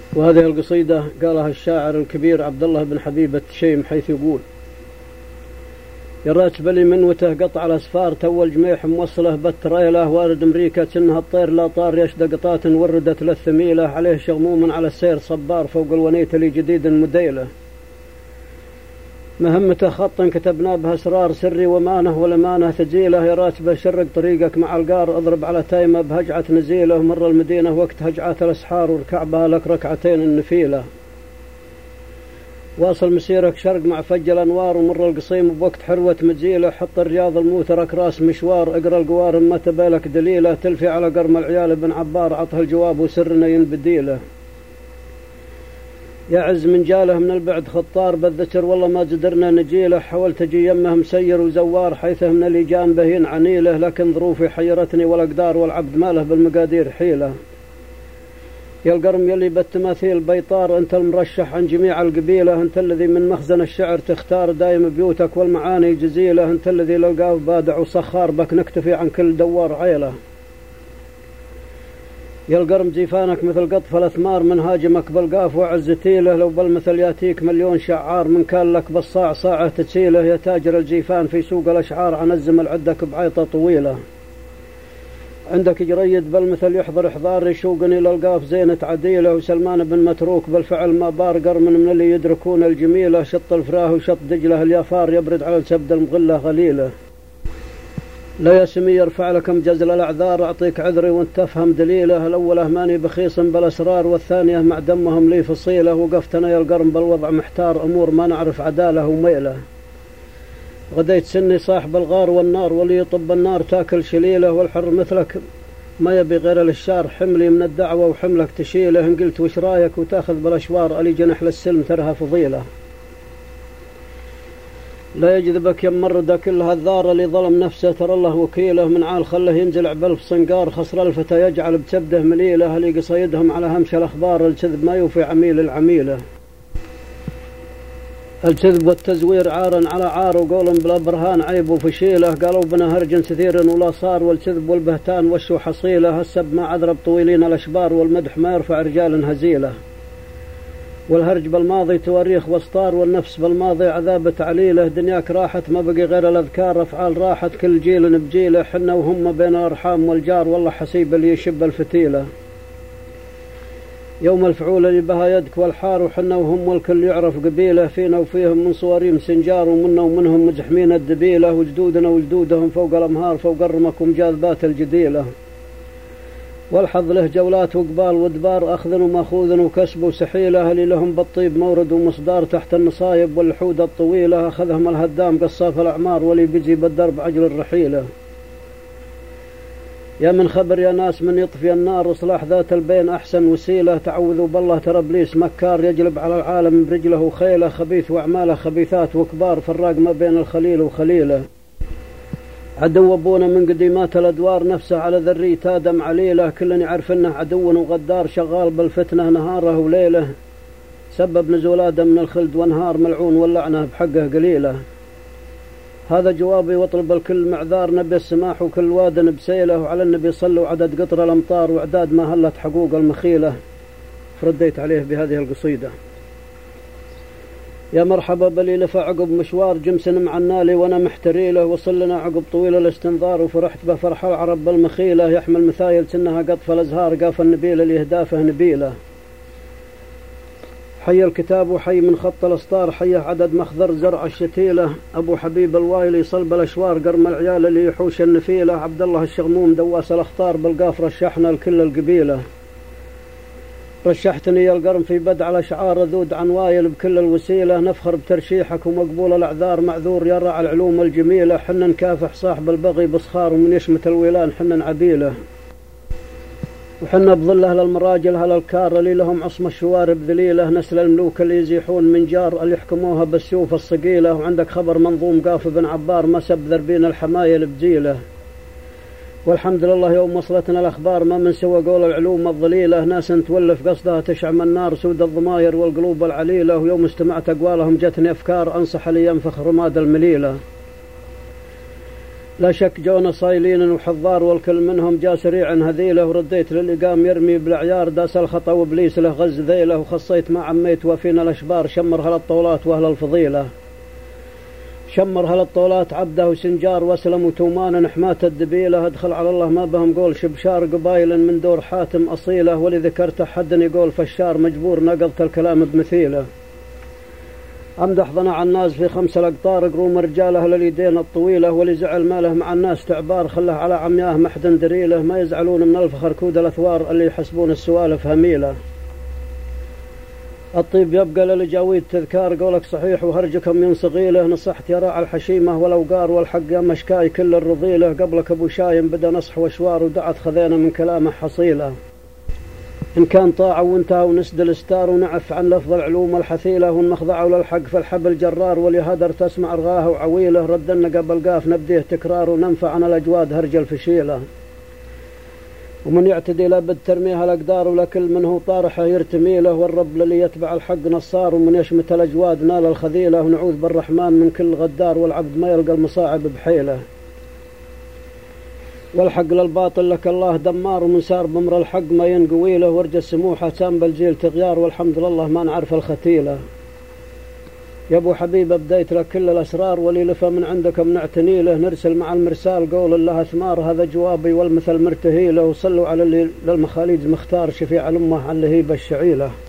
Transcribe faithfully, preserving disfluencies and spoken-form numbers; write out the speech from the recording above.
وهذه القصيدة قالها الشاعر الكبير عبد الله بن حبيب التشيم، حيث يقول: يرات بلي منوته قطع الأسفار تول جميح موصله بتريله وارد أمريكا كأنها الطير لا طار يشد قطات وردت للثميلة عليه شغموم على السير صبار فوق الونيت لي جديد مديله مهمته خط كتبنا بها أسرار سري ومانه والأمانة تجيله يرات بشرق طريقك مع القار أضرب على تايمة بهجعة نزيله مر المدينة وقت هجعات الأسحار والكعبة لك ركعتين النفيلة واصل مسيرك شرق مع فج الأنوار ومر القصيم بوقت حروة مجيله حط الرياض الموترك راس مشوار اقرأ القوارم ما تبالك دليله تلفي على قرم العيال بن عبار عطه الجواب وسرنا ينبديله يعز من جاله من البعد خطار بالذكر والله ما جدرنا نجيله حاولت اجي يمه مسير وزوار حيثه من اللي جان بهين عنيله لكن ظروفي حيرتني والأقدار والعبد ماله بالمقادير حيله يا القرم يلي بالتماثيل بيطار انت المرشح عن جميع القبيله انت الذي من مخزن الشعر تختار دايم بيوتك والمعاني جزيله انت الذي للقاه بادع وصخار بك نكتفي عن كل دوار عيله يا القرم جيفانك مثل قطف الأثمار من هاجمك بالقاف وعزتيله لو بالمثل ياتيك مليون شعار من كان لك بالصاع صاعه تسيله يا تاجر الجيفان في سوق الأشعار عنزم العدك بعيطة طويلة عندك جريد بالمثل يحضر إحضار يشوقني للقاف زينة عديلة وسلمان بن متروك بالفعل ما بار قرم من اللي يدركون الجميلة شط الفراه وشط دجله اليافار يبرد على السبد المغلة غليلة لا يا سمي يرفع لكم جزل الأعذار أعطيك عذري وانت تفهم دليله الأولى ماني بخيص بالأسرار والثانية مع دمهم لي فصيلة وقفتنا يا القرم بالوضع محتار أمور ما نعرف عداله وميله غديت سني صاحب الغار والنار واللي يطب النار تاكل شليله والحر مثلك ما يبي غير الشار حملي من الدعوة وحملك تشيله إن قلت وش رايك وتاخذ بالأشوار ألي جنح للسلم ترها فضيلة لا يجذبك يمرد كل هالذار اللي ظلم نفسه ترى الله وكيله من عال خله ينزلع بلف صنقار خسر الفتى يجعل بسبده مليله اللي قصيدهم على همش الأخبار الكذب ما يوفي عميل العميله الكذب والتزوير عارا على عار وقول بلا برهان عيب وفشيله قالوا بنا هرج كثير ولا صار والكذب والبهتان وشو حصيله السب ما عذرب طويلين الأشبار والمدح ما يرفع رجال هزيله والهرج بالماضي تواريخ واسطار والنفس بالماضي عذاب تعليله دنياك راحت ما بقي غير الأذكار أفعال راحت كل جيل بجيله حنا وهم بين الأرحام والجار والله حسيب اللي يشب الفتيلة يوم الفعول اللي بها يدك والحار وحنا وهم والكل يعرف قبيله فينا وفيهم من صواريم سنجار ومنا ومنهم مزحمين الدبيله وجدودنا وجدودهم فوق الأمهار فوق الرمك ومجاذبات الجديله والحظ له جولات وقبال ودبار أخذ ومأخوذ وكسب وسحيله اللي لهم بالطيب مورد ومصدار تحت النصايب واللحود الطويلة أخذهم الهدام قصاف الأعمار واللي بيجي بالدرب عجل الرحيلة يا من خبر يا ناس من يطفي النار إصلاح ذات البين أحسن وسيلة تعوذوا بالله ترى إبليس مكار يجلب على العالم برجله وخيله خبيث وأعماله خبيثات وكبار فراق ما بين الخليل وخليله عدو أبونا من قديمات الأدوار نفسه على ذرية آدم عليله كلن يعرف أنه عدو وغدار شغال بالفتنة نهاره وليله سبب نزول آدم من الخلد وانهار ملعون واللعنة بحقه قليلة هذا جوابي واطلب الكل معذار نبي السماح وكل واد بسيله وعلى النبي صلوا عدد قطر الأمطار وعداد ما هلت حقوق المخيلة فرديت عليه بهذه القصيدة يا مرحبا بلي لفع عقب مشوار جمس مع النالي وانا محتري له وصل لنا عقب طويل الاستنظار وفرحت بفرح العرب بالمخيله يحمل مثايل سنها قطف الازهار قاف النبيل اللي اهدافه نبيله حي الكتاب وحي من خط الاسطار حيه عدد مخضر زرع الشتيله ابو حبيب الوايلي صلب الاشوار قرم العيال اللي يحوش النفيله عبد الله الشغموم دواس الاخطار بالقاف رشحنا لكل القبيله رشحتني يا القرم في بدع الأشعار ذود عن وايل بكل الوسيلة نفخر بترشيحك ومقبول الأعذار معذور يرى العلوم الجميلة حنا نكافح صاحب البغي بصخار ومن يشمت الويلان حنا عبيله وحنا بظل أهل المراجل أهل الكار اللي لهم عصم الشوارب ذليلة نسل الملوك اللي يزيحون من جار اللي يحكموها بالسيوف الصقيلة وعندك خبر منظوم قاف بن عبار مسب ذربين الحمايل بجيله والحمد لله يوم وصلتنا الأخبار ما من سوى قول العلوم الضليلة ناس تولف قصدها تشعم النار سود الضماير والقلوب العليلة ويوم استمعت أقوالهم جتني أفكار أنصح لي ينفخ رماد المليلة لا شك جونا صايلين وحضار والكل منهم جا سريعا هذيله ورديت للإقام يرمي بالعيار داس الخطا وابليس له غز ذيله وخصيت ما عميت وفينا الأشبار شمر هالطولات وأهل الفضيلة شمر هالطولات عبده وسنجار واسلم وتومان نحمات الدبيلة ادخل على الله ما بهم قول شبشار قبايل من دور حاتم أصيلة ولي ذكرت حد يقول فشار مجبور نقضت الكلام بمثيله أمدح ضنع على الناس في خمس الأقطار قروم رجاله لليدين الطويلة ولي زعل ماله مع الناس تعبار خله على عمياه محدن دريله ما يزعلون من الفخر كود الأثوار اللي يحسبون السوالف هميلة الطيب يبقى للجاويد تذكار قولك صحيح وهرجكم ينصغيله نصحت يا راعي الحشيمة والأوقار والحق يا مشكاي كل الرضيله قبلك أبو شايم بدا نصح وشوار ودعت خذينا من كلامه حصيله إن كان طاعة وانتهى ونسد الستار ونعف عن لفظ العلوم الحثيلة ونمخضعه للحق فالحبل جرار ولهدر تسمع رغاه وعويله ردنا قبل قاف نبديه تكرار وننفع عن الأجواد هرج الفشيلة ومن يعتدي لابد ترميها الأقدار ولكل منه طارحه يرتمي له والرب للي يتبع الحق نصار ومن يشمت الأجواد نال الخذيلة ونعوذ بالرحمن من كل غدار والعبد ما يلقى المصاعب بحيله والحق للباطل لك الله دمار ومن سار بمر الحق ما ينقوي له ورجى السموحة تام بالجيل تغيار والحمد لله ما نعرف الختيلة يا ابو حبيب بديت لك كل الاسرار ولي لفى من عندك منعتني له نرسل مع المرسال قول الله ثمار هذا جوابي والمثل مرتهي له وصلوا على اللي للمخاليج مختار شفيع الامه على اللهيبه الشعيله.